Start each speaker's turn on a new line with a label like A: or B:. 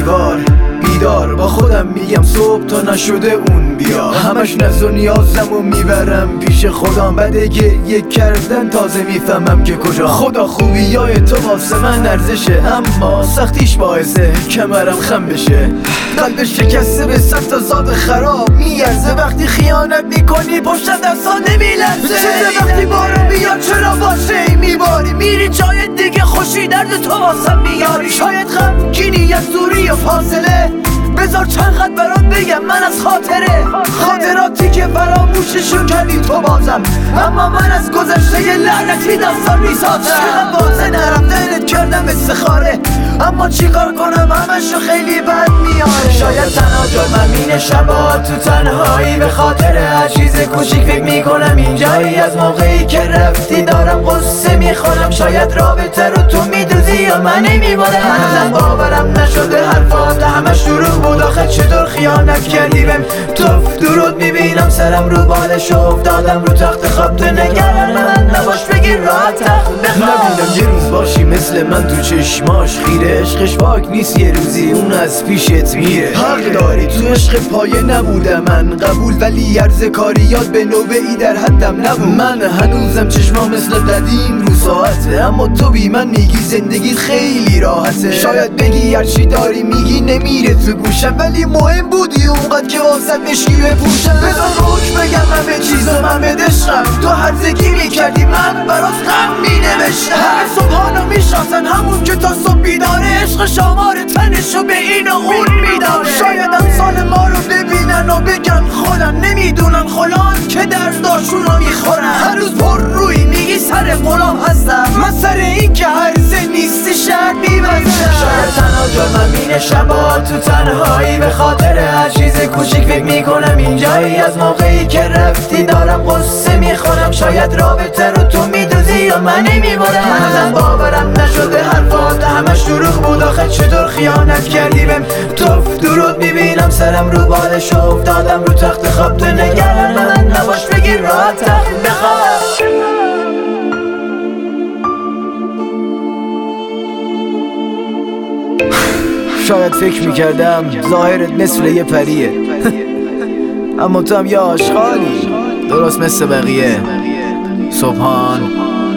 A: دیوار بیدار با خودم میگم صبح تا نشده اون بیا. همش نز و نیازمو میبرم پیش خودم، بده گریه کردن تازه میفهمم که کجا. خدا خوبیای تو واسه من ارزشه، اما سختیش باعثه کمرم خم بشه. قلب شکسته به سمت زاد خراب میارزه، وقتی خیانت میکنی پشت دستا نمیلرزه. چه وقتی بارون بیاد چرا باشه میباری، میری جای دیگه خوشی درد تو واسم میاری. شاید غمگینی از دوری و فاصله، بذار چند خط برات بگم من از خاطراتی که فراموششون کردی تو بازم، اما من از گذشته لعنتی داستان میسازم. چقدر واسه نرفتنت کردم استخاره، اما چیکار کنم همشو خیلی بد میاره. شاید تنها جرمم شبا تو تنهایی، به خاطر هر چیز کوچیک فکر میکنم اینجایی. از موقعی که رفتی دارم قصه میخورم، شاید رابطه رو تو میدوزی یا من نمیبارم. هنوزم باورم نشده حرفات همش دروغ بود، آخه چطور خیانت کردی بهم توف. درود میبینم سرم رو بالش افتادم رو تخت خواب، تو نگران من نباش بگیر راحت تخت بخواب. نبودم یه روز باشی مثل من تو چشماش خیره، عشقش پاک نیست یه روزی اون از پیشت میره. حق داری تو عشق پایه نبودم من قبول، ولی عرض کاریات به نوبه ای در حدم نبود. من هنوزم چشمام مثل قدیم رو ساعته، اما تو بی من میگی زندگی خیلی راحته. شاید بگی هرچی داری میگی نمیره تو گوشم، ولی مهم بودی اونقدر که واسه مشکی بپوشم. بذار روش بگم همه چیزو من بدشم، تو هرزگی میکردی من برات غم مینوشتم. همه صبحانو میشناسن همون که تا صبح بیداره، عشق شمار تنشو به این و اون میداره. شاید امثال ما رو ببینن و بگن خودم نمیدونن خلان که درداشونو میخورن. هر روز پر روی میگی سر غلام هستم، من سر این که هرزه نیستی شرط میبستم. شاید تنها جرمم شبا تو تنهایی، به خاطر هر چیز کوچیک فکر میکنم اینجایی. از موقعی که رفتی دارم قصه میخورم، شاید رابطه رو تو میدوزی یا من نمیبارم. هنوزم باورم نشده حرفات همش دروغ بود، آخه چطور خیانت کردی بهم توف. درود میبینم سرم رو بالش افتادم رو تخت خواب، تو نگران من نباش بگیر راحت تخت بخواب. شاید فکر میکردم ظاهرت مثل یه پریه اما تو هم یه آشغالی درست مثل بقیه. صبحان